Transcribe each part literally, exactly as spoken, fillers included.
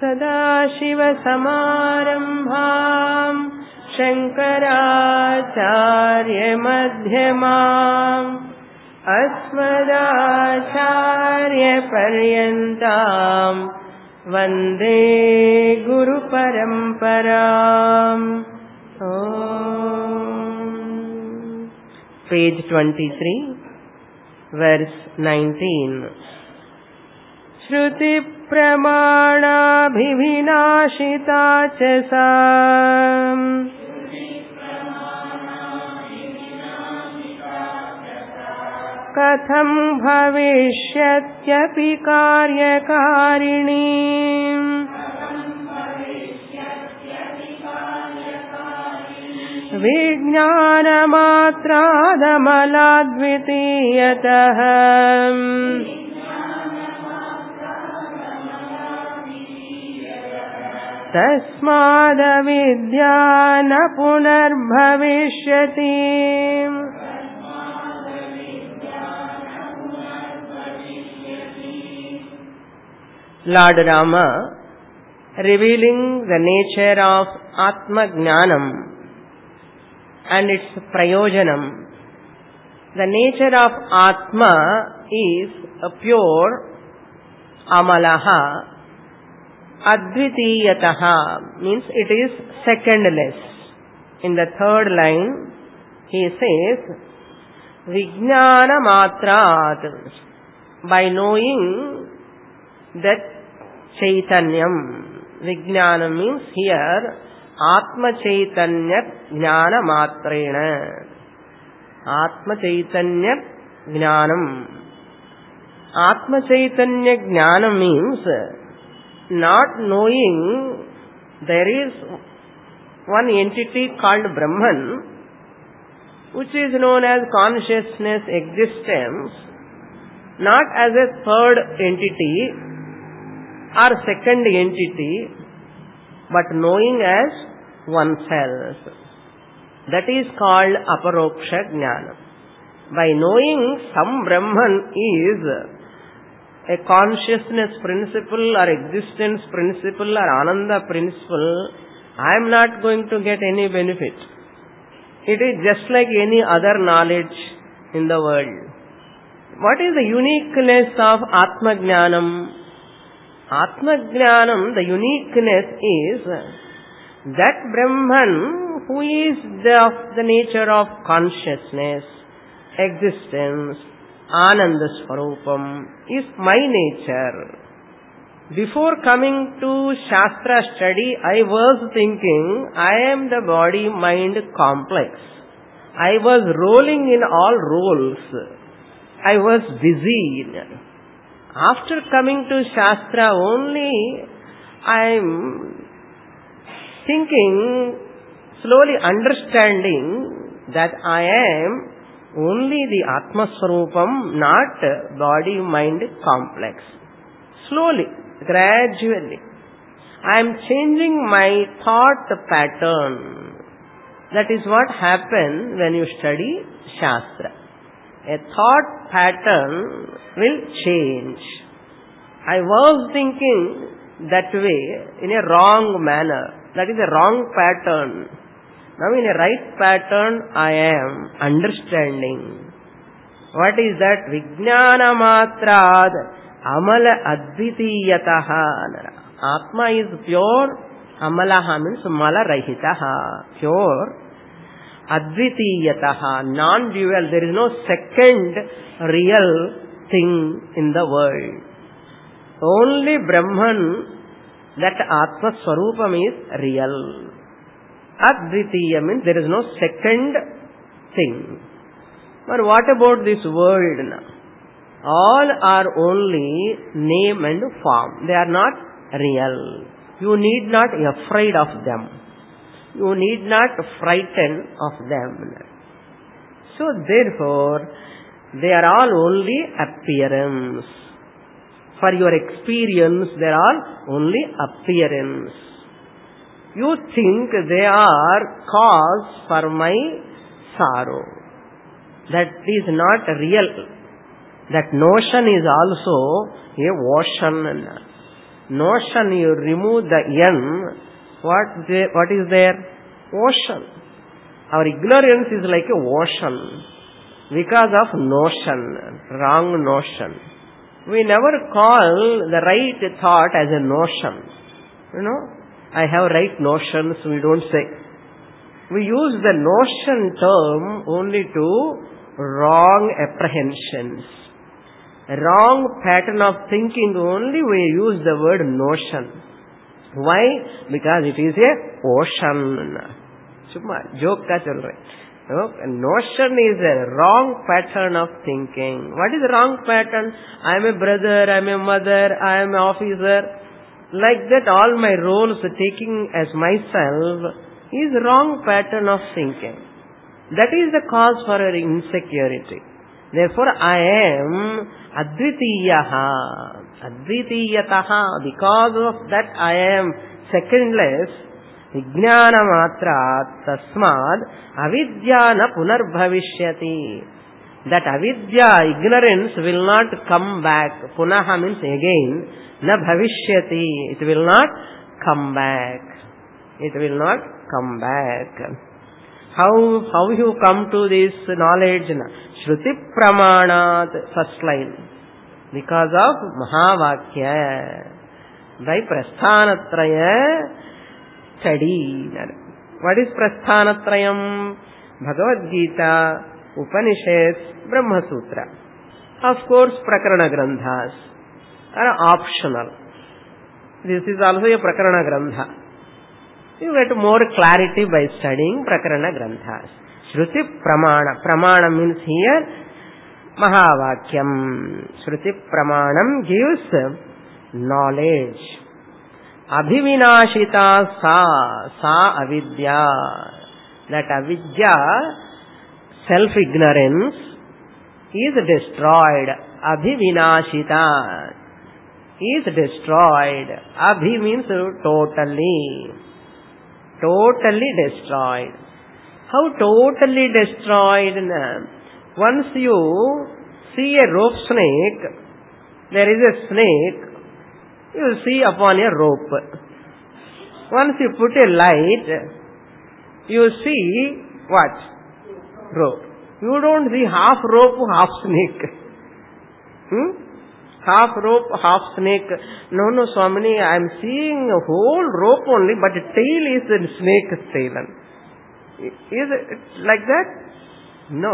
सदाशिवसमारम्भाम् शङ्कराचार्यमध्यमाम् अस्मदाचार्यपर्यन्ताम् वन्दे गुरुपरम्पराम्. Page twenty-three, verse nineteen. Shruti pramāṇābhivināṣitā ca sā katham bhavishyatyapi karyakāriṇī viඥānamātrādamaladvitiyatah tasmādavidya na punarbhavishyati. Lord Rama, revealing the nature of Atma Jnanam and its prayojanam. The nature of Atma is a pure amalaha. Advitiyataha means it is secondless. In the third line, he says, Vijnana matrat, by knowing that Chaitanyam. Vijnana means here Atma Chaitanya Jnana Matrena. Atma Chaitanya Jnanam. Atma Chaitanya Jnana means not knowing there is one entity called Brahman, which is known as consciousness existence, not as a third entity or second entity, but knowing as oneself. That is called aparoksha jnana. By knowing some Brahman is a consciousness principle or existence principle or ananda principle, I am not going to get any benefit. It is just like any other knowledge in the world. What is the uniqueness of Atma Jnanam? Atma Jnanam, the uniqueness is that Brahman who is the, of the nature of consciousness, existence, Ananda Swarupam, is my nature. Before coming to Shastra study, I was thinking, I am the body-mind complex. I was rolling in all roles. I was busy. After coming to Shastra only, I am thinking, slowly understanding that I am only the Atma Swarupam, not body-mind complex. Slowly, gradually, I am changing my thought pattern. That is what happens when you study Shastra. A thought pattern will change. I was thinking that way in a wrong manner. That is a wrong pattern. Now in a right pattern, I am understanding. What is that? Vijnana matrad amala advitiyataha. Atma is pure. Amalaha means mala rahitaha. Pure. Advitiyataha. Non-dual. There is no second real thing in the world. Only Brahman, that Atma Swarupam is real. Advitiya means there is no second thing. But what about this world now? All are only name and form. They are not real. You need not be afraid of them. You need not frighten of them. So therefore, they are all only appearance. For your experience, they are all only appearance. You think they are cause for my sorrow. That is not real. That notion is also a ocean. notion, you remove the N, what, there, what is there? Ocean. Our ignorance is like a ocean because of notion, wrong notion. We never call the right thought as a notion. You know, I have right notions, we don't say. We use the notion term only to wrong apprehensions. A wrong pattern of thinking only we use the word notion. Why? Because it is a ocean. Chumma, joke ka chal rahe. Notion is a wrong pattern of thinking. What is the wrong pattern? I am a brother, I am a mother, I am an officer. Like that, all my roles taking as myself is wrong pattern of thinking. That is the cause for our insecurity. Therefore, I am advitiyaha, advitiyataha. Because of that, I am secondless. Vijnana matrat tasmad avidya na punarbhavishyati. That avidya, ignorance, will not come back. Punaha means again. Na bhavishyati. It will not come back. It will not come back. How, how you come to this knowledge? Shruti pramanat, first line. Because of Mahavakya. By Prasthanatraya study. What is Prasthanatrayam? Bhagavad Gita, Upanishads, Brahma Sutra. Of course, Prakarana Grandhas are optional. This is also a Prakarana Grandha. You get more clarity by studying Prakarana Granthas. Shruti Pramana. Pramana means here Mahavakyam. Shruti Pramanam gives knowledge. Abhivinashita sa. Sa avidya. That avidya, self-ignorance, is destroyed. Abhivinashita is destroyed. Abhi means totally. Totally destroyed. How totally destroyed? Once you see a rope snake, there is a snake, you see upon a rope. Once you put a light, you see what? Rope. You don't see half rope, half snake. Hmm? Half rope, half snake. No, no, Swamini, I am seeing a whole rope only, but the tail is the snake's tail. Is it like that? No.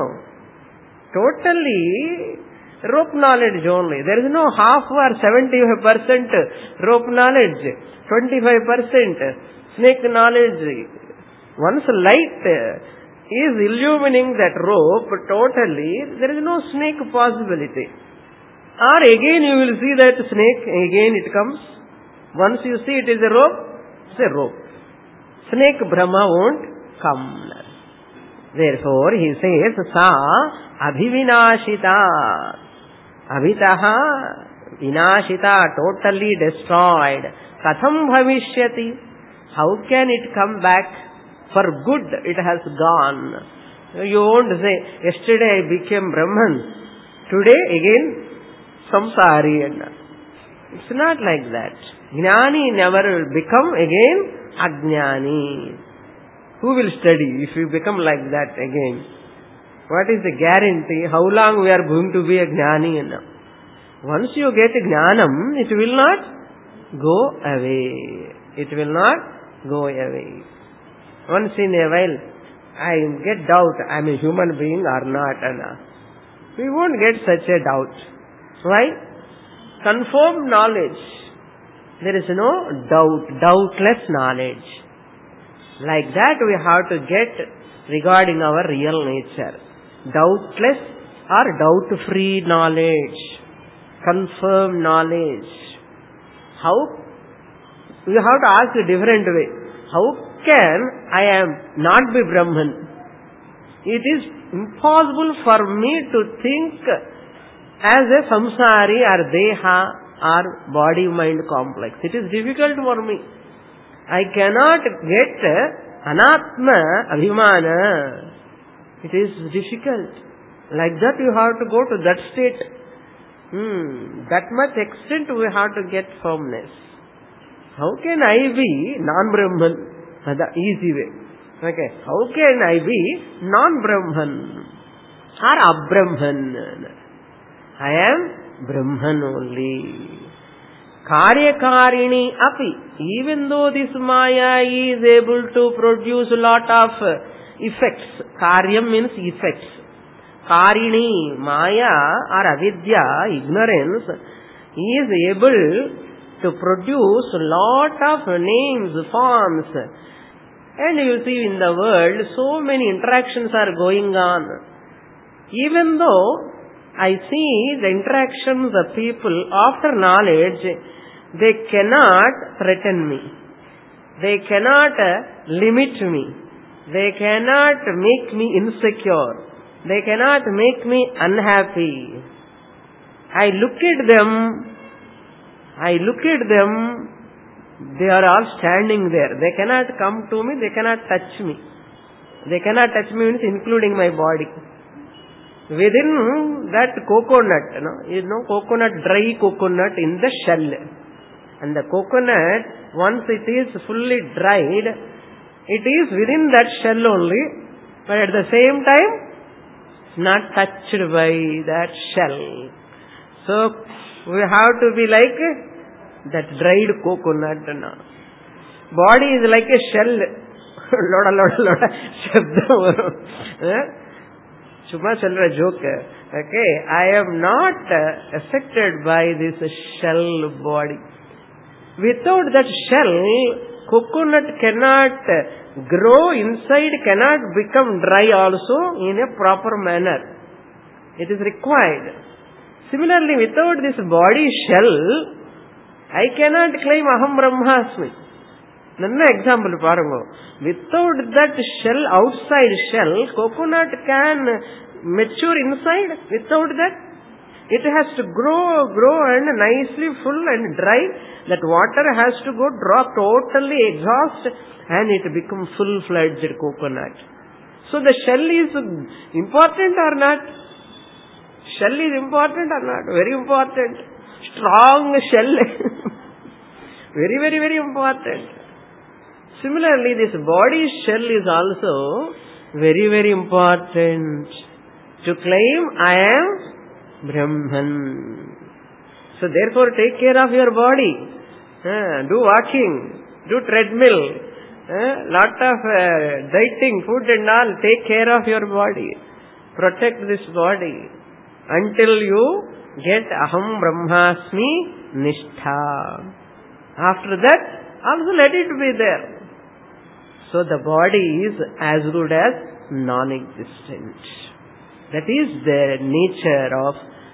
Totally rope knowledge only. There is no half or seventy-five percent rope knowledge, twenty-five percent snake knowledge. Once light is illumining that rope totally, there is no snake possibility. Or again you will see that snake, again it comes. Once you see it is a rope, it's a rope. Snake Brahma won't come. Therefore he says, Sa abhivinashita. Avitaha vinashita, totally destroyed. Katham bhavishyati. How can it come back? For good it has gone. You won't say, yesterday I became Brahman, today again samsari. It's not like that. Jnani never will become again ajnani. Who will study if you become like that again? What is the guarantee? How long we are going to be a jnani? Once you get jnanam, it will not go away. It will not go away. Once in a while, I get doubt, I am a human being or not. We won't get such a doubt. Why? Confirmed knowledge. There is no doubt, doubtless knowledge. Like that we have to get regarding our real nature. Doubtless or doubt-free knowledge. Confirmed knowledge. How? You have to ask a different way. How can I am not be Brahman? It is impossible for me to think as a samsari or deha or body-mind complex. It is difficult for me. I cannot get anatma abhimana. It is difficult. Like that you have to go to that state. Hmm. That much extent we have to get firmness. How can I be non-Brahman? The easy way. Okay. How can I be non-Brahman or Abrahman? I am Brahman only. Karyakarini api. Even though this Maya is able to produce a lot of effects. Karyam means effects. Karini, Maya or Avidya, ignorance, is able to produce a lot of names, forms. And you see in the world, so many interactions are going on. Even though I see the interactions of people after knowledge, they cannot threaten me. They cannot limit me. They cannot make me insecure. They cannot make me unhappy. I look at them, I look at them, they are all standing there. They cannot come to me, they cannot touch me. They cannot touch me means including my body. Within that coconut, you know, you know, coconut, dry coconut in the shell. And the coconut, once it is fully dried, it is within that shell only, but at the same time, not touched by that shell. So, we have to be like that dried coconut. No? Body is like a shell. Loda, loda, loda. Shabda. Shubha Chandra joke. Okay, I am not affected by this shell body. Without that shell, coconut cannot grow inside, cannot become dry also in a proper manner. It is required. Similarly, without this body shell, I cannot claim Aham Brahmasmi. Nanna example parango. Without that shell, outside shell, coconut can mature inside. Without that, it has to grow, grow and nicely full and dry. That water has to go drop totally exhaust and it becomes full-fledged coconut. So the shell is important or not? Shell is important or not? Very important. Strong shell. Very, very, very important. Similarly, this body shell is also very, very important. To claim I am Brahman. So therefore take care of your body. Uh, do walking. Do treadmill. Uh, lot of uh, dieting, food and all. Take care of your body. Protect this body. Until you get Aham Brahmasmi Nishtha. After that, also let it be there. So the body is as good as non-existent. That is the nature of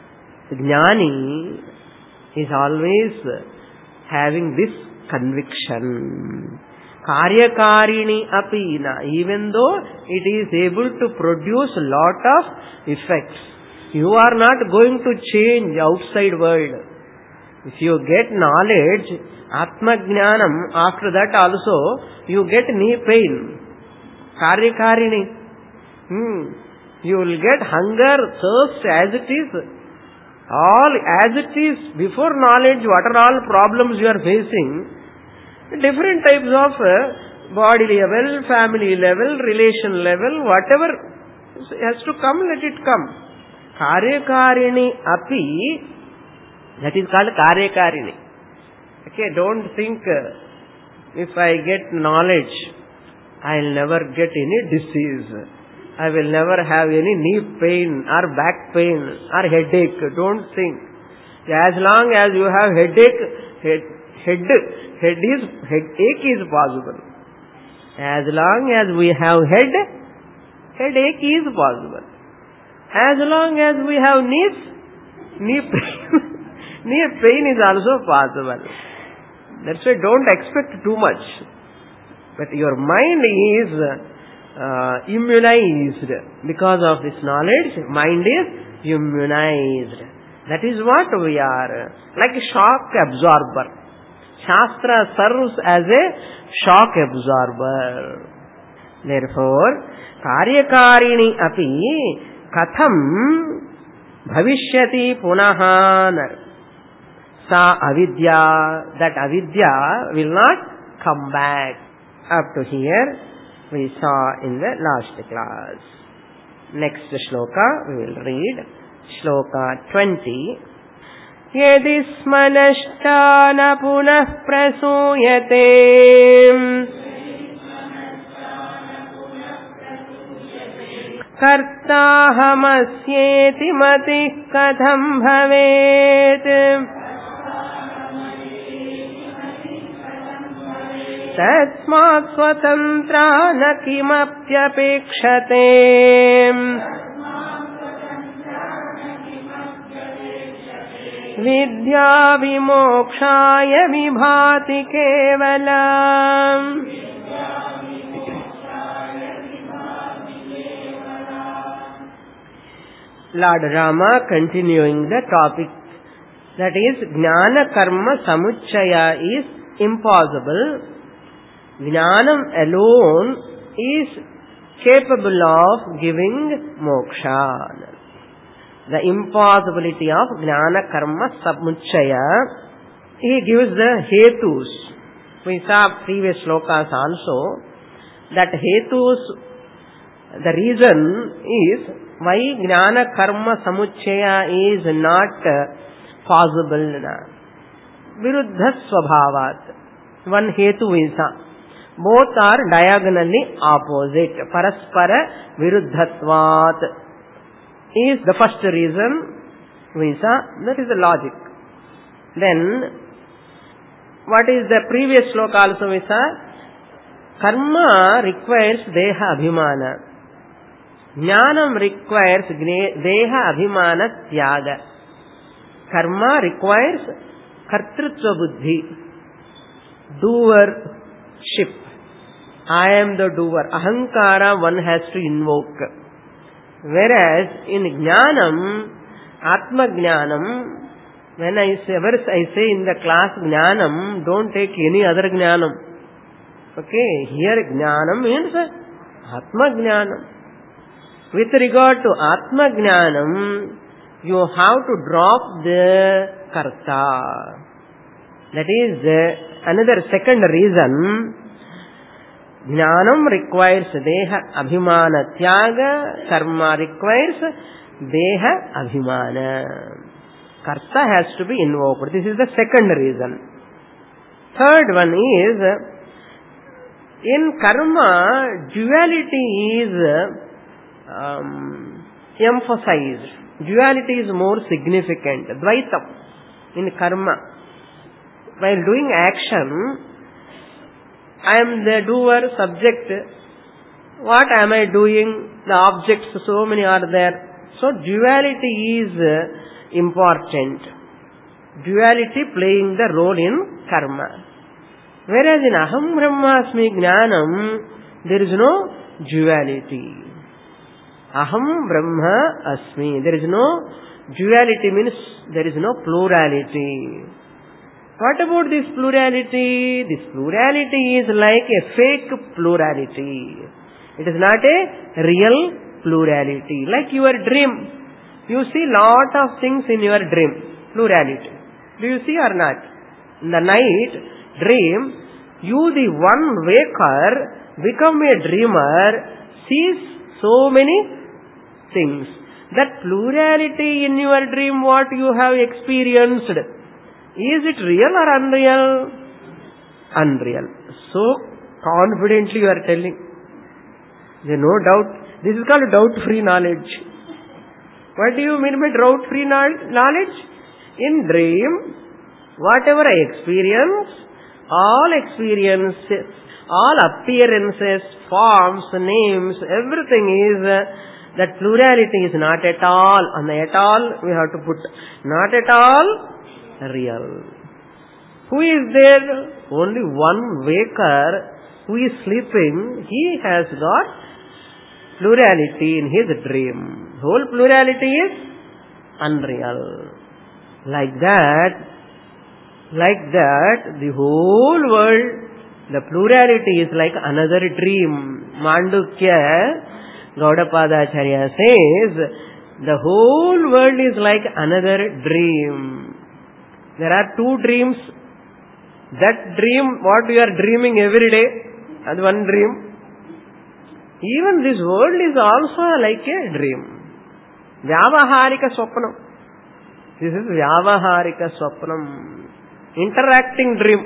Jnani, is always having this conviction. Karyakarini apina, even though it is able to produce a lot of effects. You are not going to change outside world. If you get knowledge, Atma Jnanam, after that also, you get knee pain. Karyakarini. Hmm. You will get hunger, thirst as it is. All as it is, before knowledge, what are all problems you are facing? Different types of uh, body level, family level, relation level, whatever has to come, let it come. Karyakarini api, that is called Karyakarini. Okay, don't think uh, if I get knowledge, I will never get any disease. I will never have any knee pain or back pain or headache. Don't think. As long as you have headache, head, head, head is, headache is possible. As long as we have head, headache is possible. As long as we have knees, knee pain, knee pain is also possible. That's why don't expect too much. But your mind is uh, immunized. Because of this knowledge, mind is immunized. That is what we are. Like a shock absorber. Shastra serves as a shock absorber. Therefore, Karyakarini api katham bhavishyati punaha. Sa avidya, that avidya will not come back. Up to here we saw in the last class. Next shloka we will read. Shloka twenty. Yadi smanashtana punah prasuyate kartahamasyeeti matih katham bhavet tasmat swatantra na kimapyapekshate vidya vimokshaya vibhati kevalam. Lord Rama continuing the topic, that is Jnana Karma Samuchaya is impossible. Jnanam alone is capable of giving moksha. The impossibility of Jnana Karma Samuchaya, he gives the hetus. We saw previous shlokas also that hetus, the reason is why Jnana Karma Samuchaya is not possible. Viruddha Swabhavat. One hetu is, both are diagonally opposite. Paraspara Viruddhatvat is the first reason we saw. That is the logic. Then, what is the previous shloka also we saw? Karma requires Deha Abhimana. Jnanam requires Deha Abhimana Tyaga. Karma requires Kartrutva Buddhi. Doership. I am the doer. Ahankara one has to invoke. Whereas in Jnanam, Atma Jnanam, when I say, ever I say in the class Jnanam, don't take any other Jnanam. Okay, here Jnanam means Atma Jnanam. With regard to Atma Jnanam, you have to drop the Karta. That is another second reason. Jnanam requires Deha Abhimana Tyaga, Karma requires Deha Abhimana. Karta has to be invoked. This is the second reason. Third one is, in Karma, duality is um, emphasized. Duality is more significant. Dvaitam in Karma. While doing action, I am the doer, subject. What am I doing? The objects, so many are there. So duality is important. Duality playing the role in karma. Whereas in Aham Brahmasmi Jnanam, there is no duality. Aham Brahma Asmi. There is no duality, means there is no plurality. What about this plurality? This plurality is like a fake plurality. It is not a real plurality. Like your dream. You see lot of things in your dream. Plurality. Do you see or not? In the night, dream, you the one waker, become a dreamer, sees so many things. That plurality in your dream, what you have experienced, is it real or unreal? Unreal. So confidently you are telling. There is no doubt. This is called doubt-free knowledge. What do you mean by doubt-free knowledge? In dream, whatever I experience, all experiences, all appearances, forms, names, everything is, uh, that plurality is not at all, and at all we have to put, not at all real. Who is there? Only one waker who is sleeping. He has got plurality in his dream. Whole plurality is unreal. Like that, like that, the whole world, the plurality is like another dream. Mandukya, Gaudapadacharya says, the whole world is like another dream. There are two dreams. That dream, what you are dreaming every day, that's one dream. Even this world is also like a dream. Vyavaharika Swapnam. This is Vyavaharika Swapnam. Interacting dream.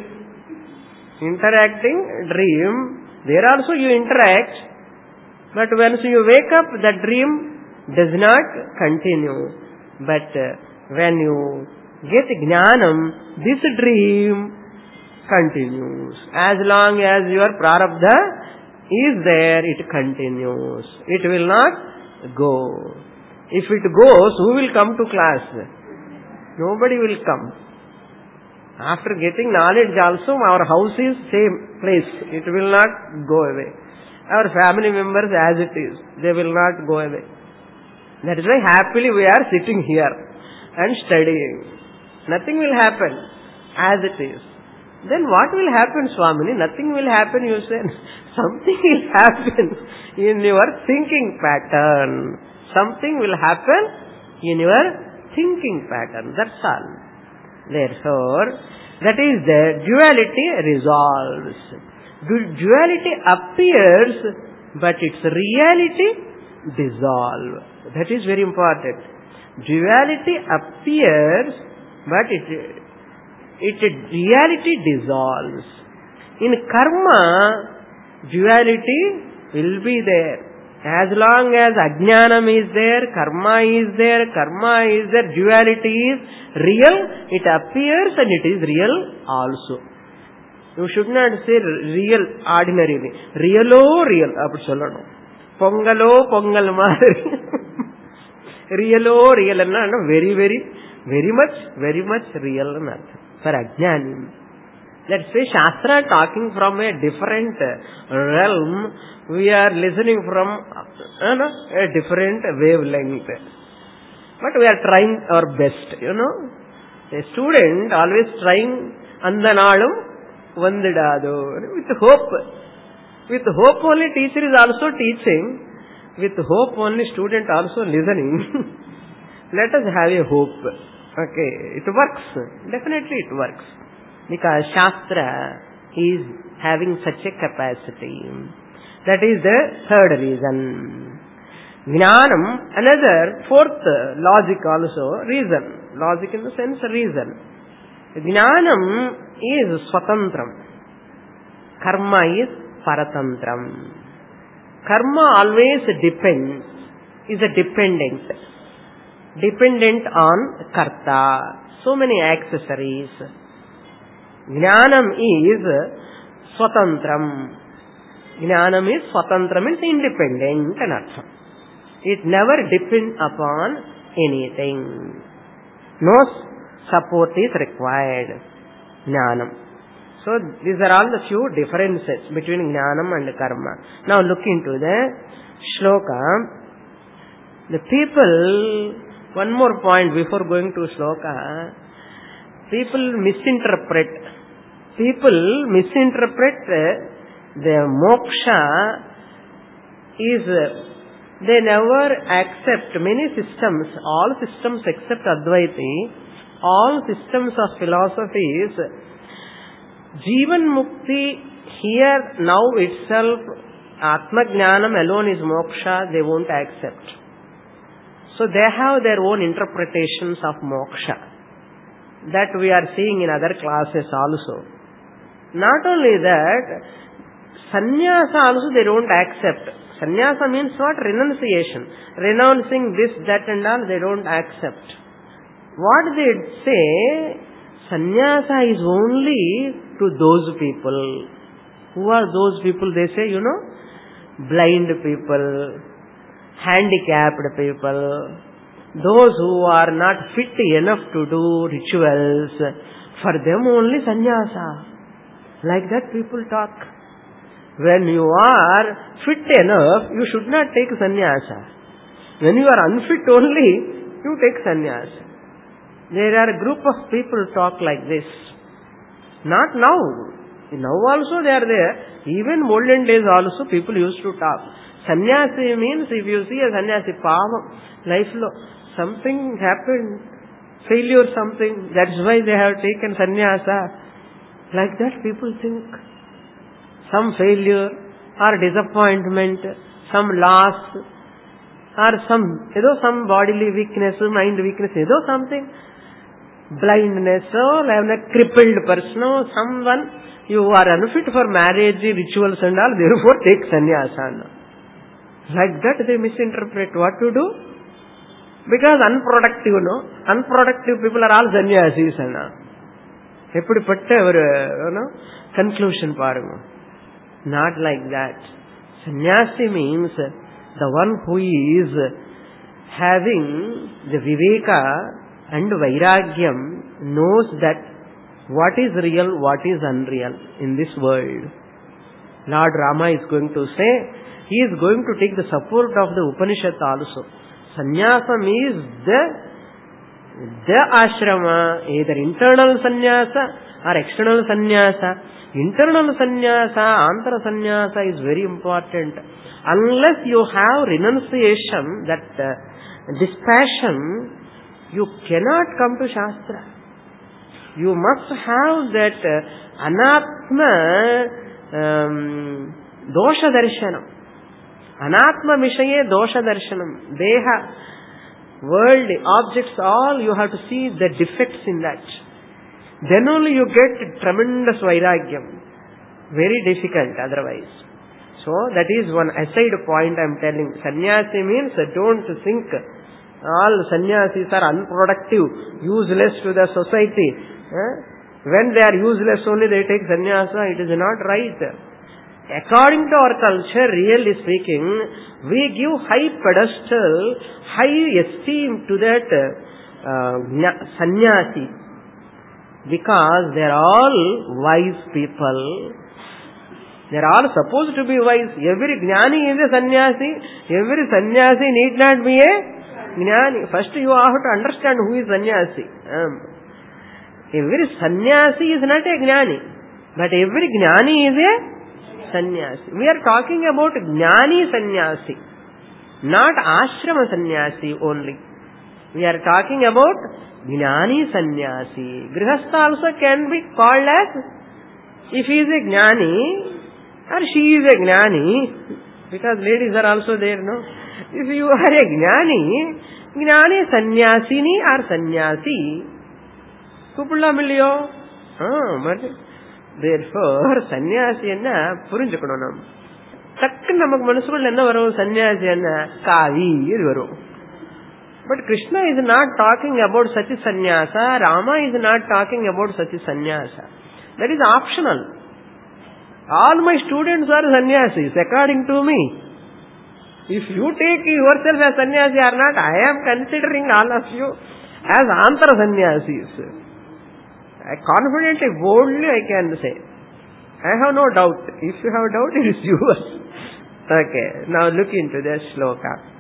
Interacting dream. There also you interact, but once you wake up, the dream does not continue. But uh, when you get Jnanam, this dream continues. As long as your prarabdha is there, it continues. It will not go. If it goes, who will come to class? Nobody will come. After getting knowledge also, our house is same place. It will not go away. Our family members as it is, they will not go away. That is why happily we are sitting here and studying. Nothing will happen as it is. Then what will happen, Swamini? Nothing will happen, you say. Something will happen in your thinking pattern. Something will happen in your thinking pattern. That's all. Therefore, that is the duality resolves. Duality appears, but its reality dissolves. That is very important. Duality appears, but it It reality dissolves. In karma, duality will be there. As long as ajnanam is there, karma is there, karma is there, duality is real, it appears and it is real also. You should not say real ordinarily. Realo real. Appu sollano. Pongalo pongal maadhiri. Realo real anna very very very much very much real anna. For ajnani. Let's say Shastra talking from a different realm, we are listening from you know, a different wavelength. But we are trying our best, you know. A student always trying andanalum vandidadu with hope. With hope only teacher is also teaching. With hope only student also listening. Let us have a hope. Okay, it works. Definitely it works. Because Shastra is having such a capacity. That is the third reason. Jnanam, another fourth logic also, reason. Logic in the sense reason. Jnanam is swatantram. Karma is paratantram. Karma always depends, is a dependent. Dependent on karta. So many accessories. Jnanam is swatantram. Jnanam is swatantram, means independent and artham. It never depends upon anything. No support is required. Jnanam. So these are all the few differences between Jnanam and karma. Now look into the shloka. The people, one more point before going to shloka, people misinterpret. People misinterpret the moksha is, they never accept many systems, all systems except Advaiti, all systems of philosophies, Jivan Mukti here now itself, Atma Jnanam alone is moksha, they won't accept. So they have their own interpretations of moksha. That we are seeing in other classes also. Not only that, sannyasa also they don't accept. Sannyasa means what? Renunciation. Renouncing this, that and all, they don't accept. What they say, sannyasa is only to those people. Who are those people? They say, you know, blind people, handicapped people, those who are not fit enough to do rituals, for them only sannyasa. Like that people talk. When you are fit enough, you should not take sannyasa. When you are unfit only, you take sannyasa. There are a group of people talk like this. Not now. Now also they are there. Even olden days also people used to talk. Sannyasi means, if you see a sannyasi, pavam, life lo, something happened, failure something, that's why they have taken sannyasa. Like that people think. Some failure or disappointment, some loss, or some, you know, some bodily weakness, mind weakness, you know, something, blindness, or a crippled person, or someone, you are unfit for marriage, rituals and all, therefore take sannyasa. Like that they misinterpret. What to do? Because unproductive, no? Unproductive people are all sannyasis. Eppadi patta avaru, you know, conclusion paaruga. Not like that. Sannyasi means the one who is having the viveka and vairagyam, knows that what is real, what is unreal in this world. Lord Rama is going to say, he is going to take the support of the Upanishad also. Sannyasam is the, the ashrama, either internal sannyasa or external sannyasa. Internal sannyasa, antara sannyasa is very important. Unless you have renunciation, that uh, dispassion, you cannot come to Shastra. You must have that uh, anatma um, dosha darshanam. Anatma mishaye dosha darshanam. Deha, world, objects, all you have to see the defects in that. Then only you get tremendous vairagyam. Very difficult otherwise. So that is one aside point I am telling. Sannyasi means don't think all sannyasis are unproductive, useless to the society. Eh? When they are useless only they take sannyasa, it is not right. According to our culture, really speaking, we give high pedestal, high esteem to that uh, sannyasi. Because they are all wise people. They are all supposed to be wise. Every jnani is a sannyasi. Every sannyasi need not be a jnani. First you have to understand who is sannyasi. Um, every sannyasi is not a jnani. But every jnani is a sannyasi. We are talking about jnani sannyasi. Not ashrama sannyasi only. We are talking about Jnani sannyasi. Grihastha also can be called as, if he is a jnani or she is a jnani, because ladies are also there, no? If you are a jnani, jnani sannyasini or sannyasi, kupula miliyo. Ah, but therefore, sannyasi enna purinjukonu nam. Takku namak manasukul enna varum sannyasi enna kavi idu varum. But Krishna is not talking about such a sannyasa. Rama is not talking about such a sannyasa. That is optional. All my students are sannyasis, according to me. If you take yourself as sannyasi or not, I am considering all of you as antara sannyasis. I confidently, boldly I can say. I have no doubt. If you have doubt, it is yours. Okay, now look into this shloka.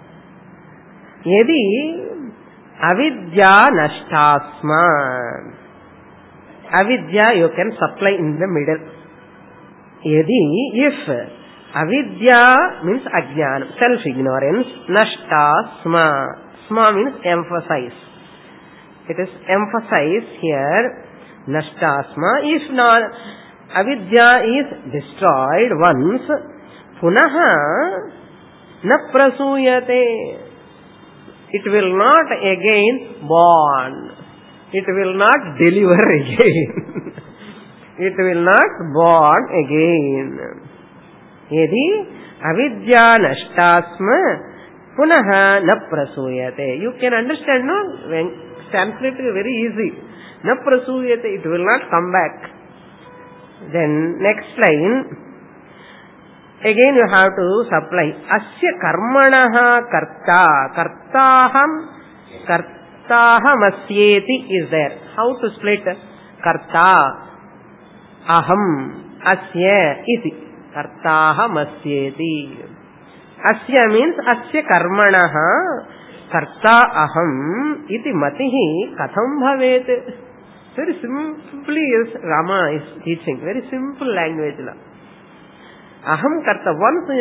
Yadi avidya nashtasma. Avidya you can supply in the middle. Yadi, if avidya means ajnana, self-ignorance, nashtasma. Sma means emphasize. It is emphasized here, nashtasma. If not, avidya is destroyed once, punaha na prasuyate. It will not again born. It will not deliver again. It will not born again. Yadi avidya nashtasma punaha na prasuyate. You can understand, no? When Sanskrit is very easy. Na prasuyate, it will not come back. Then next line. Again you have to supply. Asya karmanaha karta. Kartaham. Kartaham asyeti is there. How to split? Karta. Aham. Asya iti. Kartaham asyeti. Asya means asya karmanaha. Karta aham iti matihi katham bhavet. Very simply is Rama is teaching. Very simple language. Aham karta. Once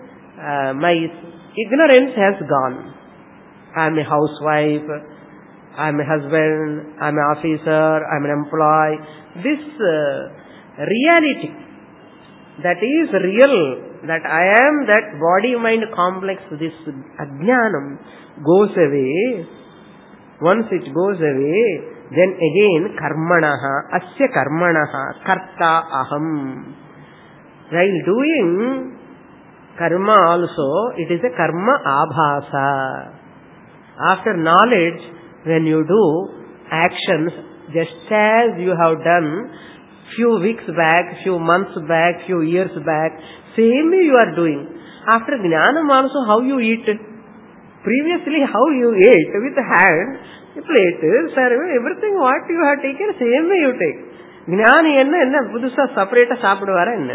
uh, my ignorance has gone. I am a housewife. I'm a husband, I'm an officer, I'm an employee. This uh, reality that is real, that I am that body-mind complex, this ajnanam goes away. Once it goes away, then again karmanaha, asya karmanaha, karta aham. While doing karma also, it is a karma abhasa. After knowledge, when you do actions, just as you have done few weeks back, few months back, few years back, same way you are doing. After jnanam also, how you eat. Previously, how you ate with hand, plate, serve, everything what you have taken, same way you take. Jnani enna enna pudusa separate saapiduvara enna.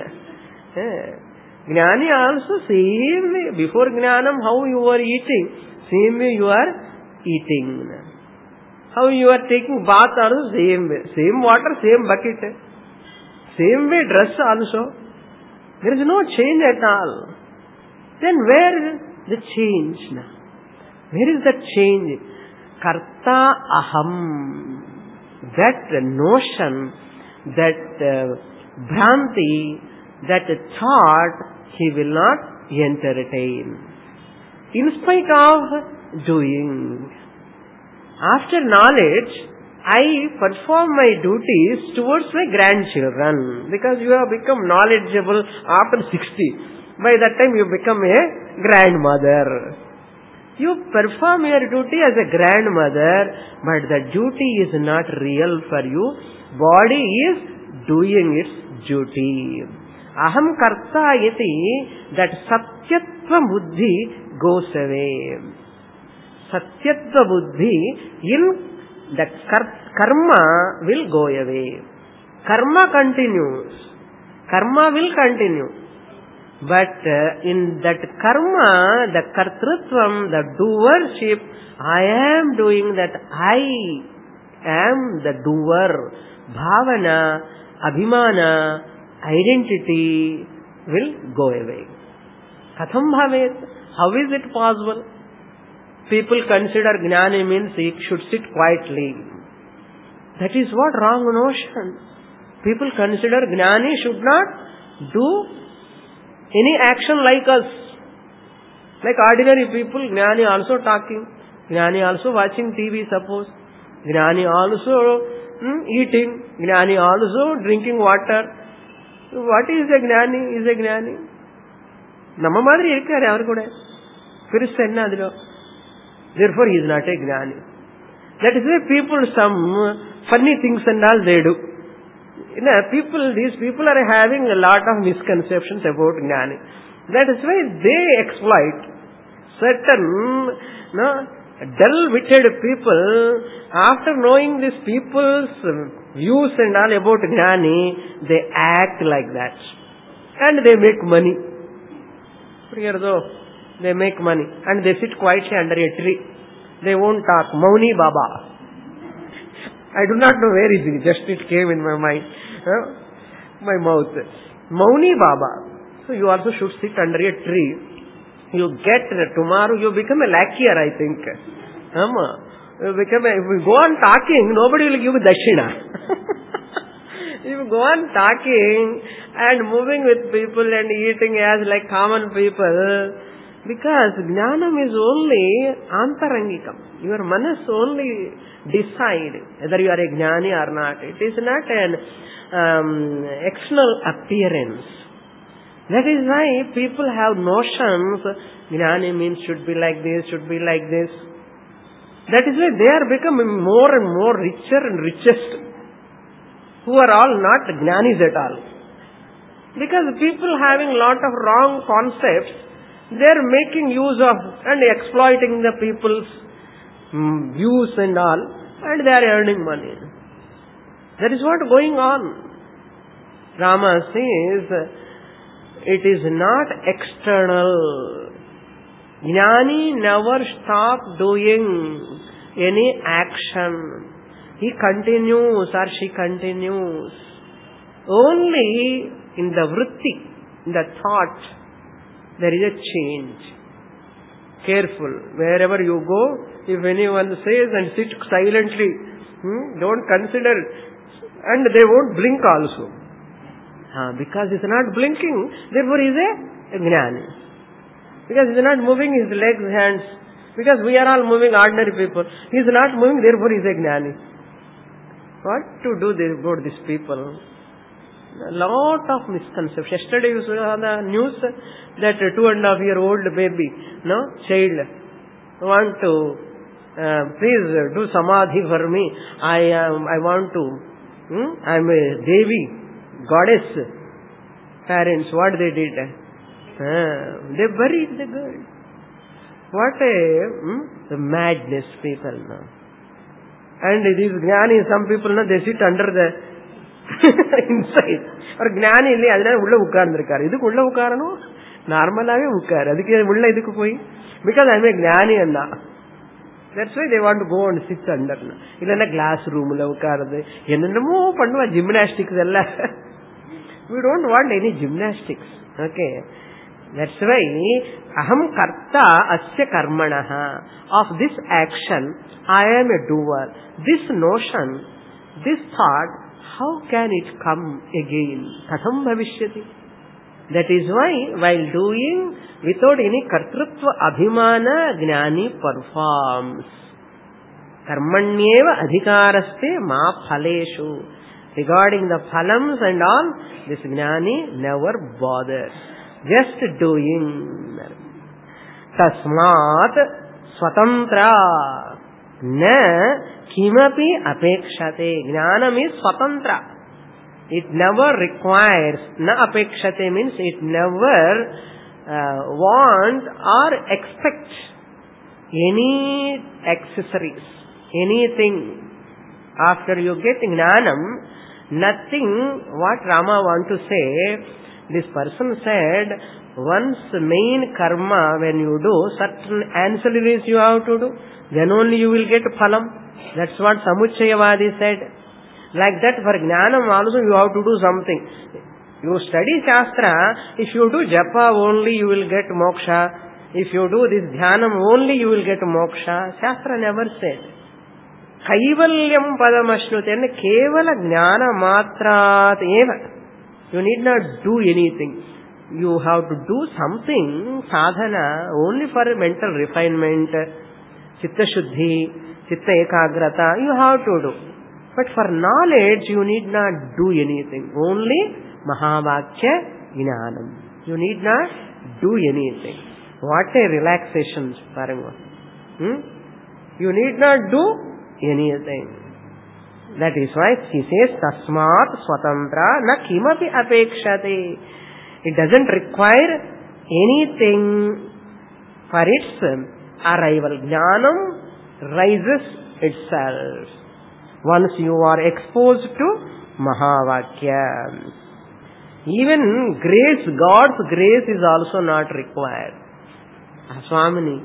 Jnani also same way. Before jnanam, how you were eating, same way you are eating. How you are taking bath also same way. Same water, same bucket. Same way dress also. There is no change at all. Then where is the change now? Where is the change? Karta aham. That notion, that uh, bhranti, that thought, he will not entertain. In spite of doing. After knowledge, I perform my duties towards my grandchildren, because you have become knowledgeable after sixty. By that time you become a grandmother. You perform your duty as a grandmother, but the duty is not real for you. Body is doing its duty. Aham karta iti, that satyatva buddhi goes away. Satyatva buddhi, in that karma will go away. Karma continues. Karma will continue. But uh, in that karma, the kartrutvam, the doership, I am doing that, I am the doer. Bhavana, abhimana, identity will go away. Katham bhavet? How is it possible? People consider jnani means he should sit quietly. That is what wrong notion. People consider jnani should not do any action like us. Like ordinary people, jnani also talking, jnani also watching T V suppose, jnani also hmm, eating, jnani also drinking water. What is a jnani? Is a jnani? Namma madri irukkaru avaru kuda. Perusa enna adilo. Therefore he is not a jnani. That is why people some funny things and all they do. You know, people, these people are having a lot of misconceptions about jnani. That is why they exploit certain no, dull-witted people. After knowing these people's views and all about jnani, they act like that. And they make money. They make money. And they sit quietly under a tree. They won't talk. Mauni Baba. I do not know where is he. Just it came in my mind. Huh? My mouth. Mauni Baba. So you also should sit under a tree. You get, tomorrow you become a lackeyer, I think. Um, you become a, if you go on talking, nobody will give you dashina. If you go on talking and moving with people and eating as like common people, because jnanam is only antarangikam. Your manas only decide whether you are a jnani or not. It is not an um, external appearance. That is why people have notions, jnani means should be like this, should be like this. That is why they are becoming more and more richer and richest, who are all not jnanis at all. Because people having lot of wrong concepts, they are making use of and exploiting the people's mm, views and all, and they are earning money. That is what going on. Rama says, it is not external. Jnani never stop doing any action. He continues or she continues. Only in the vritti, in the thought, there is a change. Careful. Wherever you go, If anyone says and sit silently, hmm, don't consider, and they won't blink also. Uh, because he's not blinking, therefore he is a, a gnani. Because he's not moving his legs, hands. Because we are all moving, ordinary people. He is not moving, therefore he is a gnani. What to do about these people? A lot of misconceptions. Yesterday you saw on the news that a two and a half year old baby, no, child, want to, uh, please do samadhi for me. I um, I want to, hmm? I am a Devi, goddess. Parents, what they did? Uh, they buried the girl. What a hmm? the madness people now. And these gnani, some people know, they sit under the inside. Or gnani illi adana ulla ukkarndirukkaru. Idukku ulla ukkarano normalave ukkaru. Adukku ulla idukku poi because I am a gnani anna. That's why they want to go and sit under. Illana glass room la ukkaradu. Ennennamo pannuva gymnastics ella. We don't want any gymnastics. Okay. That's why aham karta asya karmanaha. Of this action, I am a doer. This notion, this thought, how can it come again? Katham bhavishyati? That is why, while doing, without any kartrutva abhimana, gnani performs. Karmanyeva adhikaraste ma phaleshu. Regarding the phalams and all, this gnani never bothers. Just doing. Tasmat swatantra na kimapi apekshate. Jnanam is swatantra. It never requires, na apekshate means it never uh, want or expect any accessories, anything. After you get jnanam, nothing, what Rama want to say, this person said, once main karma, when you do, certain ancillaries you have to do, then only you will get phalam. That's what Samuchayavadi said. Like that, for jnanam also you have to do something. You study Shastra, if you do japa only you will get moksha. If you do this dhyanam only you will get moksha. Shastra never said. Kaivalyam padamashnuti, and kevala jnana matrat eva. You need not do anything. You have to do something, sadhana, only for mental refinement, chitta shuddhi, chitta ekagrata, you have to do. But for knowledge, you need not do anything. Only mahavakya jnanam. You need not do anything. What a relaxation, Paranga. Hmm? You need not do anything. That is why he says, tasmat swatantra na kimapi apekshate. It doesn't require anything for its arrival. Jnanam rises itself. Once you are exposed to Mahavakya. Even grace, God's grace is also not required. Swamini.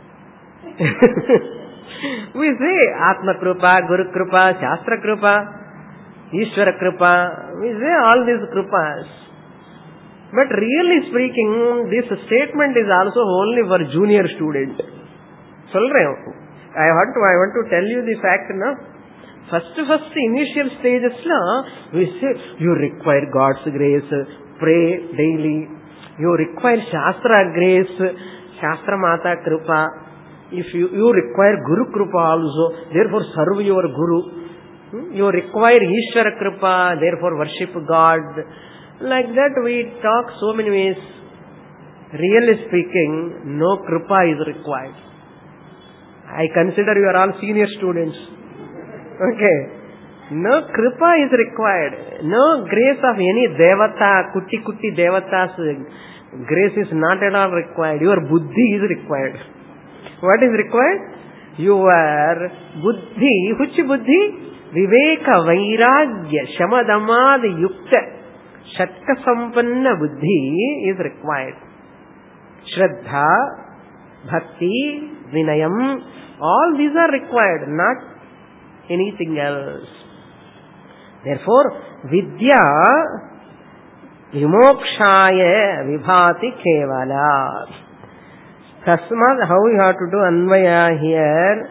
We say Atma Krupa, Guru Krupa, Shastra Krupa, Ishvara Krupa. We say all these Krupas. But really speaking, this statement is also only for junior student. I want to, I want to tell you the fact, no? First, first initial stages, no, we say you require God's grace, pray daily. You require Shastra grace, Shastra Mata Krupa. If you, you require Guru Krupa also, therefore serve your Guru. You require Ishvara Krupa, therefore worship God. Like that we talk so many ways. Really speaking, no Krupa is required. I consider you are all senior students. Okay. No Krupa is required. No grace of any Devata, Kuti Kuti Devatas, grace is not at all required. Your Buddhi is required. What is required? Your Buddhi, which Buddhi? Viveka Vairagya Shamadamad Yukta Shatka Sampanna Buddhi is required. Shraddha, Bhakti, Vinayam, all these are required, not anything else. Therefore, Vidya Vimokshaya Vibhati Kevala. Tasmat, how we have to do Anvaya here?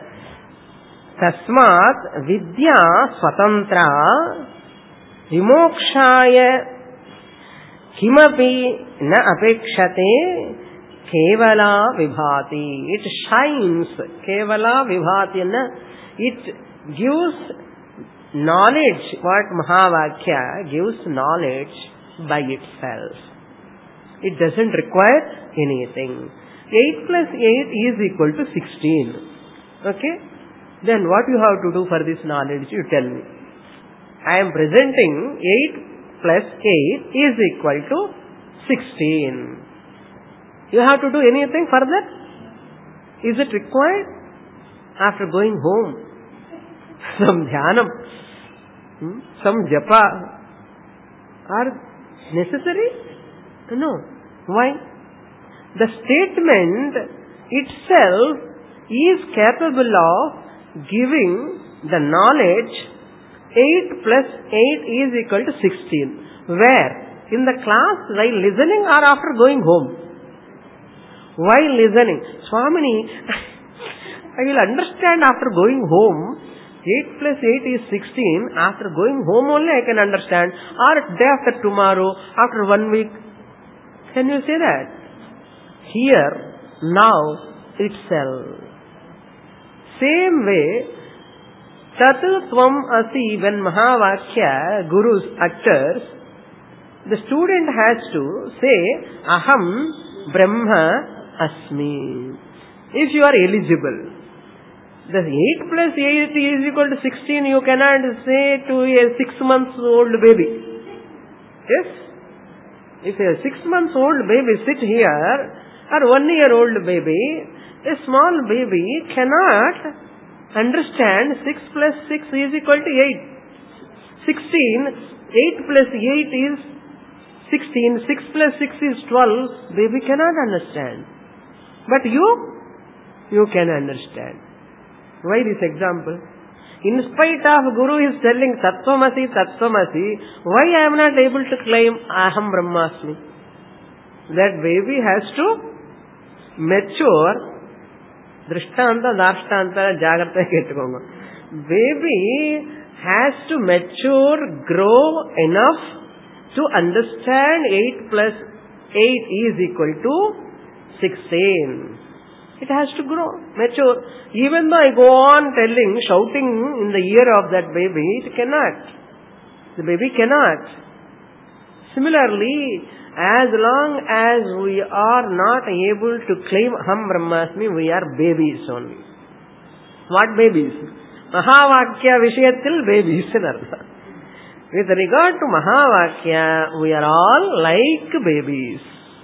Tasmat vidya swatantra vimokshaya kimapi na apekshate kevala vibhati. It shines. Kevala vibhati. It gives knowledge. What Mahavakya gives knowledge by itself. It doesn't require anything. eight plus eight is equal to sixteen. Okay? Then what you have to do for this knowledge? You tell me. I am presenting eight plus eight is equal to sixteen. You have to do anything further? Is it required? After going home, some dhyanam, hmm? some japa are necessary? No. Why? The statement itself is capable of giving the knowledge eight plus eight is equal to sixteen. Where? In the class while listening or after going home? While listening. Swamini, I will understand after going home. eight plus eight is sixteen. After going home only I can understand. Or day after tomorrow, after one week. Can you say that? Here, now, itself. Same way, Tat Tvam Asi, when Mahavakya, Guru utters, the student has to say, Aham Brahma Asmi. If you are eligible. The eight plus eight is equal to sixteen, you cannot say to a six months old baby. Yes? If a six months old baby sit here, or one year old baby, a small baby cannot understand six plus six is equal to eight. sixteen, eight plus eight is sixteen, six plus six is twelve, baby cannot understand. But you, you can understand. Why this example? In spite of Guru is telling Tattvamasi, Tattvamasi, why I am not able to claim Aham Brahmasmi? That baby has to mature. Drishtanta, Dashtanta, Jagrata Kettukonga. Baby has to mature, grow enough to understand eight plus eight is equal to sixteen. It has to grow, mature. Even though I go on telling, shouting in the ear of that baby, it cannot. The baby cannot. Similarly, as long as we are not able to claim Aham Brahmasmi, we are babies only. What babies? Mahavakya Vishayatil babies. With regard to Mahavakya, we are all like babies.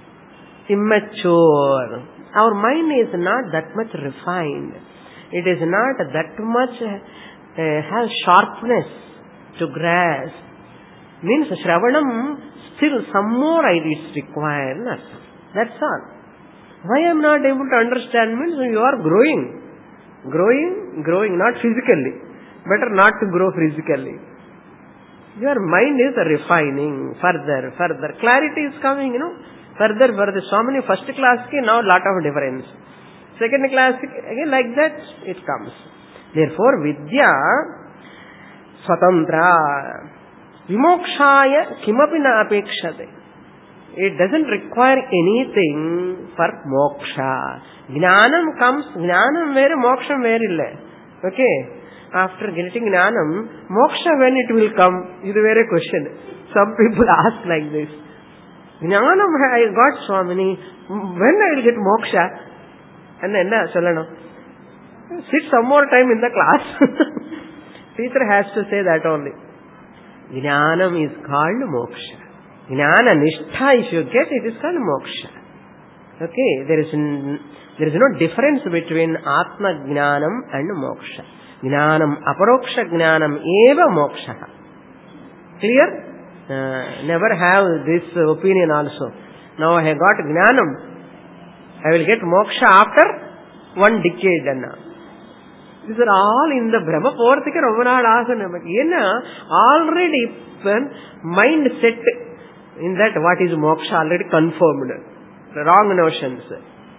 Immature. Our mind is not that much refined. It is not that much uh, has sharpness to grasp. Means Shravanam, still some more ideas required. That's all. Why I am not able to understand means you are growing. Growing, growing, not physically. Better not to grow physically. Your mind is refining further, further. Clarity is coming, you know. Further, further. So many first class ki now lot of difference. Second class, again like that it comes. Therefore, Vidya Swatantra Vimokshaya Kimapi na apekshate. It doesn't require anything for moksha. Jnanam comes, Jnanam where, moksha where illa. Okay. After getting Jnanam, moksha when it will come is a very question. Some people ask like this. Jnanam I got Swamini, when I will get moksha? And then Solano, sit some more time in the class. Teacher has to say that only. Jnanam is called moksha. Jnana nishtha if you get, it is called moksha. Okay, there is, n- there is no difference between Atma Jnanam and moksha. Jnanam aparoksha Jnanam eva moksha. Clear? Uh, never have this opinion also. Now I have got Jnanam. I will get moksha after one decade. These are all in the Brahma Porthika Ramanad Asana. But already mind set in that what is moksha already confirmed. The wrong notions.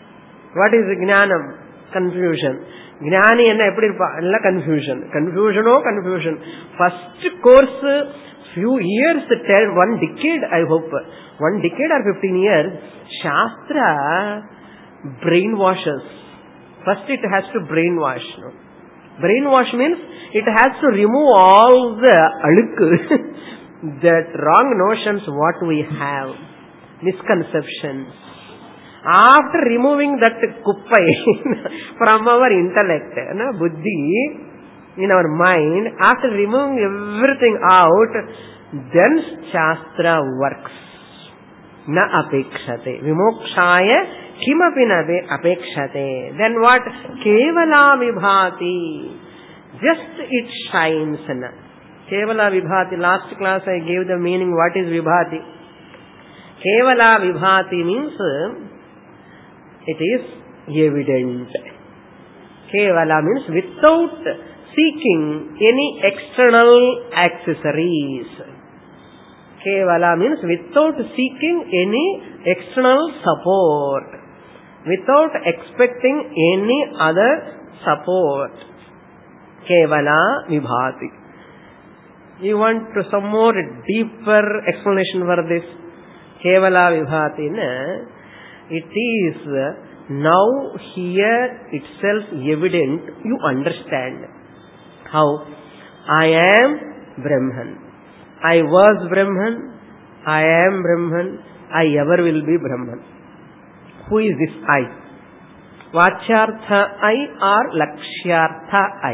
What is Jnanam? Confusion. Jnani enna eppadi irpa? Ella confusion. Confusion oh confusion. First course, few years, ten, one decade, I hope. One decade or fifteen years, Shastra brainwashes. First it has to brainwash. No? Brainwash means it has to remove all the alukku, that wrong notions what we have, misconceptions. After removing that kuppai from our intellect, na, buddhi, in our mind, after removing everything out, then Shastra works. Na apekshate. Vimokshaya kimapi na apekshate. Then what? Kevala vibhati. Just it shines. Na. Kevala vibhati. Last class I gave the meaning what is vibhati. Kevala vibhati means it is evident. Kevala means without seeking any external accessories. Kevala means without seeking any external support, without expecting any other support. Kevala vibhati. You want to some more deeper explanation for this? Kevala vibhati, na, it is now here itself evident, you understand. How? I am Brahman. I was Brahman. I am Brahman. I ever will be Brahman. Who is this I? Vachyartha I or Lakshyartha I?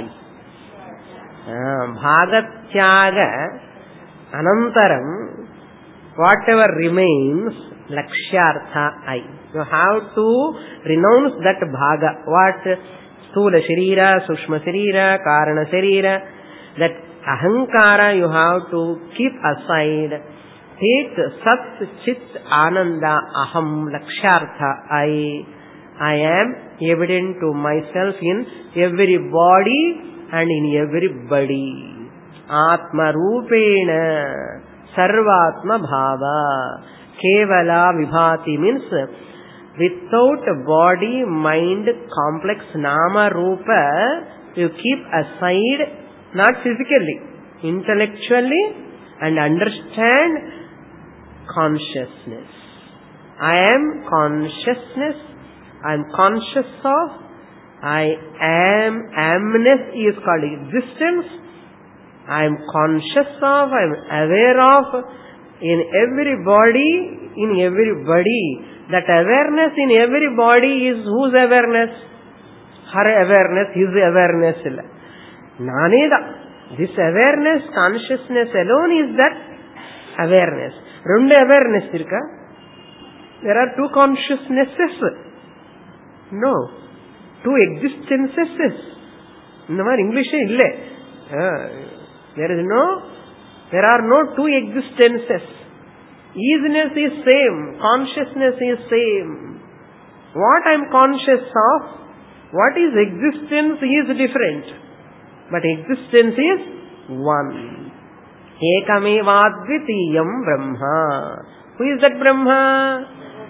Bhagatyaga Anantaram, whatever remains, Lakshyartha I. You have to renounce that bhaga. What? Sthula Sharira, Sushma Sharira, Karana Sharira. That ahankara you have to keep aside. Take Sat Chit Ananda Aham Lakshyartha I. I am evident to myself in every body and in everybody. Atma Rupena Sarvatma Bhava. Kevala Vibhati means without body, mind, complex Nama Rupa, you keep aside, not physically, intellectually, and understand consciousness. I am consciousness. I am conscious of. I am. Amness is called existence. I am conscious of. I am aware of. In every body, in everybody, that awareness in every body is whose awareness? Her awareness, his awareness. Naneda. This awareness, consciousness alone is that awareness. Runde awareness irka? There are two consciousnesses. No. Two existences. In English, ille. There is no, there are no two existences. Isness is same. Consciousness is same. What I am conscious of, what is existence is different. But existence is one. Ekamevadvitiyam Brahma. Who is that Brahma?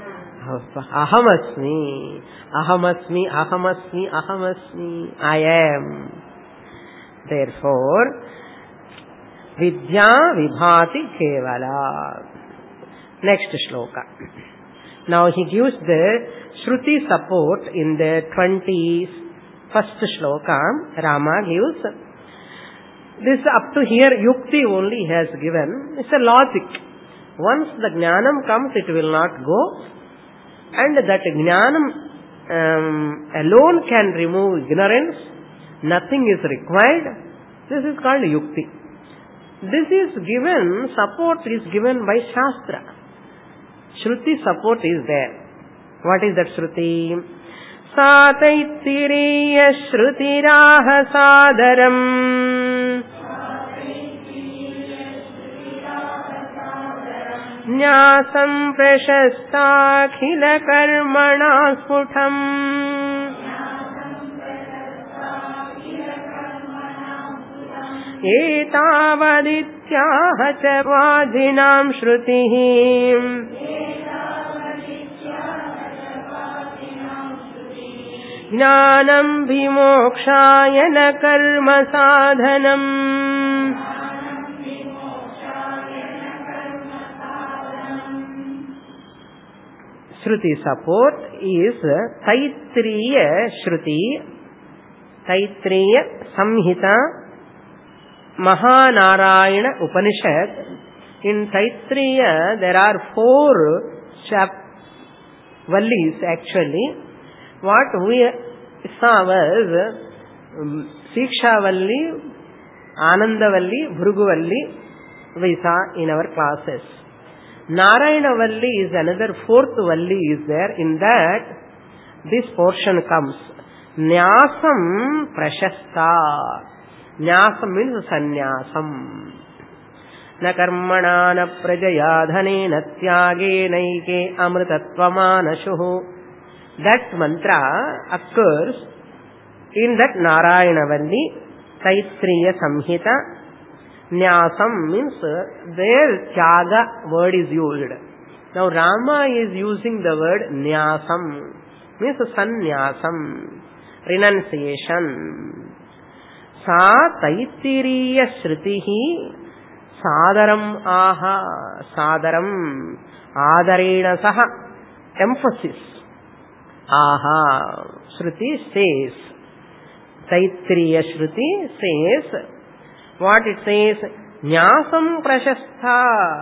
Ahamasmi. Ahamasmi, Ahamasmi, Ahamasmi. I am. Therefore, Vidya Vibhati Kevala. Next shloka. Now he gives the Shruti support in the twenty-first shloka. Rama gives. This up to here Yukti only has given. It's a logic. Once the Jnanam comes, it will not go. And that Jnanam um, alone can remove ignorance. Nothing is required. This is called Yukti. This is given, support is given by Shastra. Shruti support is there. What is that Shruti? Sataitiriya Shrutiraha Sadaram Nyasam Prashasta Khila Karmana Sputham Etavadityaha cha vadhinam shrutihim ज्ञानं विमोक्षाय न कर्म साधनम्. Shruti support is Taittiriya Shruti, Taittiriya Samhita, Mahanarayana Upanishad. In Taittiriya there are four chap vallis actually. What we saw was um, Siksha Valli, Ananda Valli, Bhrugu Valli we saw in our classes. Narayana Valli is another fourth Valli is there. In that this portion comes. Nyasam Prashasta. Nyasam means sannyasam. Na karmana na prajayadhane na tyage naike amritatvamanshuhu. That mantra occurs in that Narayana Valli, Taittiriya Samhita. Nyasam means there Tyaga word is used. Now Rama is using the word Nyasam, means sannyasam, renunciation. Sa Taittiriya Shrutihi Sadaram aha, Sadaram, Adarena saha, emphasis. Aha, Shruti says, Taittiriya Shruti says, what it says, Nyasam Prashastha.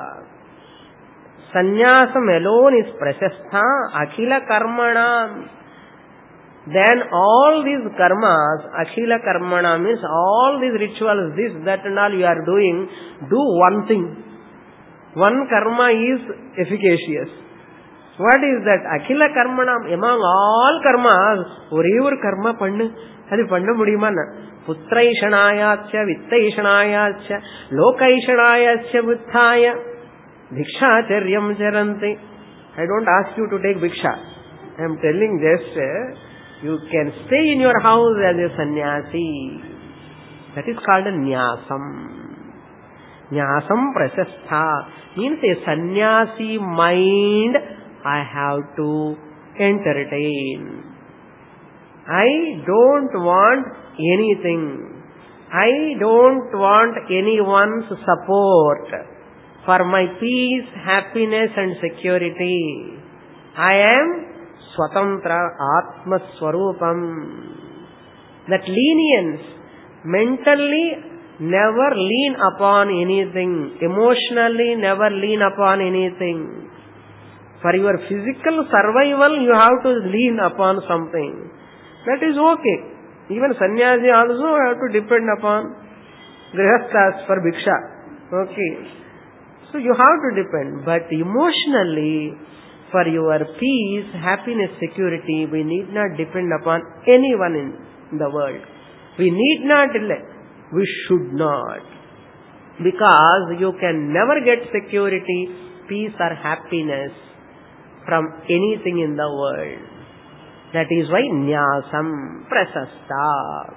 Sannyasam alone is Prashastha, Akhila Karmana. Then all these karmas, Akhila Karmana means all these rituals, this, that and all you are doing, do one thing. One karma is efficacious. What is that? Akhila Karmana, among all karmas, ஒரே ஒரு karma பண்ணு, அது பண்ண முடியுமான்னா புத்திரைஷணாயாச்ச வித்தைஷணாயாச்ச லோகைஷணாயாச்ச புத்தாய பிக்ஷாச்சர்யம் சரந்தி. I don't ask you to take bhiksha. I am telling just you can stay in your house as a sannyasi. That is called a nyasam. Nyasam prashastha means a sannyasi mind I have to entertain. I don't want anything. I don't want anyone's support for my peace, happiness and security. I am Swatantra Atma Swarupam. That lenience, mentally never lean upon anything, emotionally never lean upon anything. For your physical survival you have to lean upon something. That is okay. Even sannyasi also have to depend upon grihasthas for bhiksha. Okay. So you have to depend. But emotionally, for your peace, happiness, security, we need not depend upon anyone in the world. We need not, we should not. Because you can never get security, peace or happiness from anything in the world. That is why Nyasam Prasasta.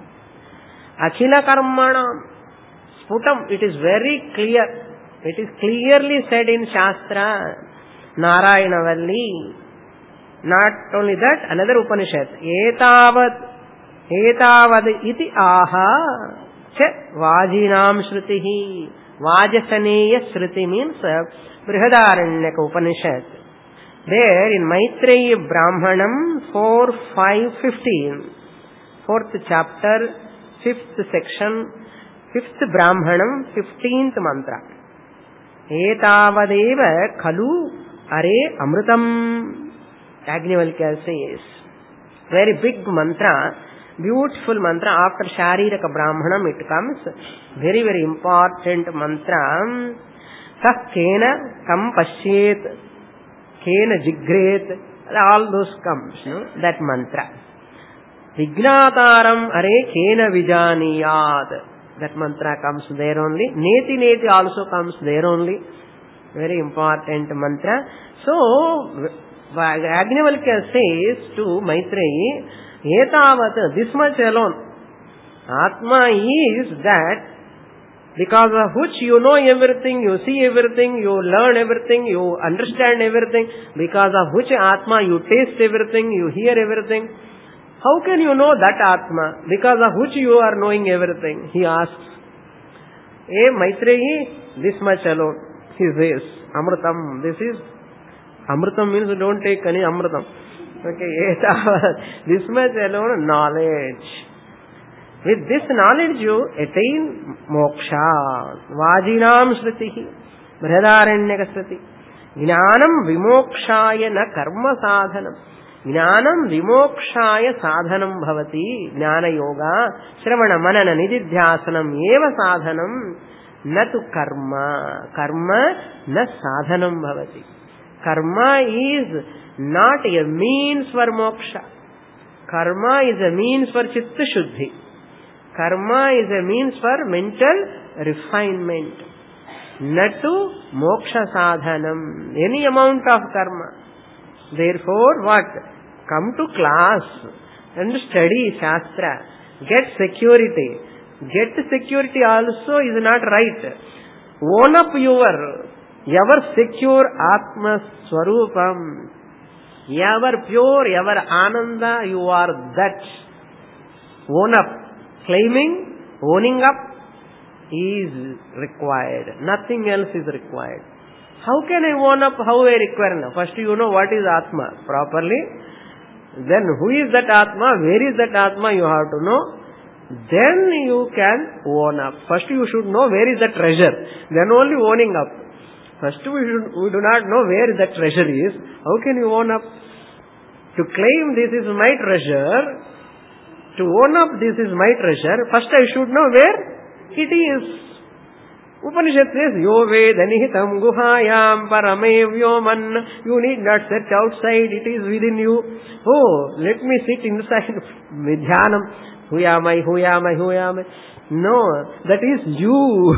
Akhila Karmana Sputam, it is very clear. It is clearly said in Shastra, Narayana Valli. Not only that, another Upanishad. Etavad, etavad iti aha cha vajinam shrutihi. Vajasaneya shruti means Brihadaranyaka Upanishad. There in Maitreya Brahmanam four, five, fifteen, fourth chapter, fifth section, fifth Brahmanam, fifteenth mantra. Etavadeva khalu are amrutam. Yajnavalkya says. Very big mantra, beautiful mantra. After Shariraka Brahmanam it comes. Very, very important mantra. Sah kena kam pashyet. Kena jigret, all those comes, no? That mantra. Vignataram are kena vijaniyat. That mantra comes there only. Neti neti also comes there only. Very important mantra. So, Yajnavalkya says to Maitreyi, Etavat, this much alone. Atma is that because of which you know everything, you see everything, you learn everything, you understand everything, because of which Atma you taste everything, you hear everything. How can you know that Atma? Because of which you are knowing everything. He asks. Hey Maitreyi, this much alone. He says, Amritam, this is, Amritam means don't take any Amritam. Okay, this much alone knowledge. With this knowledge you attain moksha. Vajinam sritihi. Brihadaranyaka sriti. Jnanam vimokshaya na karma sadhanam. Jnanam vimokshaya sadhanam bhavati. Jnana yoga. Shravana manana nididhyasanam eva sadhanam. Na tu karma. Karma na sadhanam bhavati. Karma is not a means for moksha. Karma is a means for chitta shuddhi. Karma is a means for mental refinement. Natu moksha sadhanam. Any amount of karma. Therefore, what? Come to class and study Shastra. Get security. Get security also is not right. Own up your, ever secure Atma Swarupam. Ever pure, ever Ananda, you are that. Own up. Claiming, owning up is required. Nothing else is required. How can I own up? How I require now? First you know what is Atma properly. Then who is that Atma? Where is that Atma? You have to know. Then you can own up. First you should know where is the treasure. Then only owning up. First we, should, we do not know where that treasure is. How can you own up? To claim this is my treasure, to own up this is my treasure, first I should know where it is. Upanishad says, Yo vedanihitam guhayam parame vyoman. You need not search outside, it is within you. Oh, let me sit inside Vidhyanam. Who am I, who am I, who am I? No, that is you.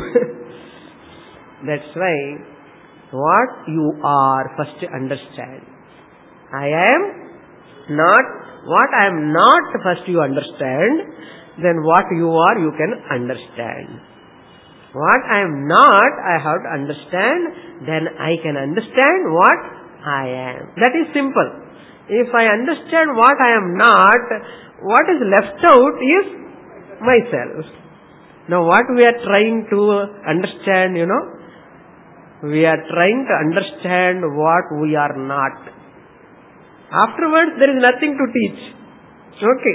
That's why, what you are, first understand. I am not, what I am not, first you understand. Then what you are, you can understand. What I am not, I have to understand. Then I can understand what I am. That is simple. If I understand what I am not, what is left out is myself. Now what we are trying to understand, you know, we are trying to understand what we are not. Afterwards, there is nothing to teach. Okay.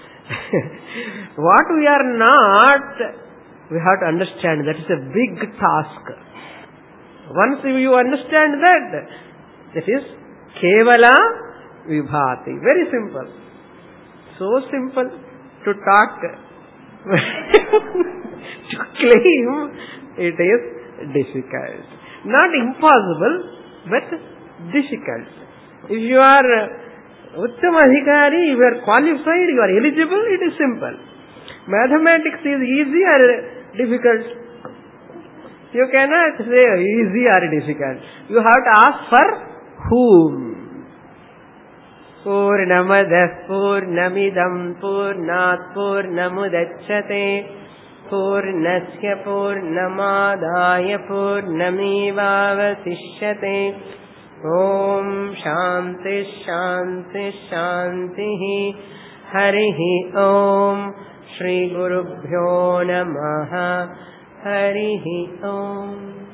What we are not, we have to understand. That is a big task. Once you understand that, that is Kevala Vibhati. Very simple. So simple to talk. To claim, it is difficult. Not impossible, but difficult. If you are Uttam Adhikari, if you are qualified, you are eligible, it is simple. Mathematics is easy or difficult? You cannot say easy or difficult. You have to ask for whom. Purnamadah Purnamidam Purnat Purnamudachyate Purnasya Purnamadaya Purnamevavasishyate. Om Shanti Shanti Shanti Harihi Om Shri Gurubhyo Namaha Harihi Om.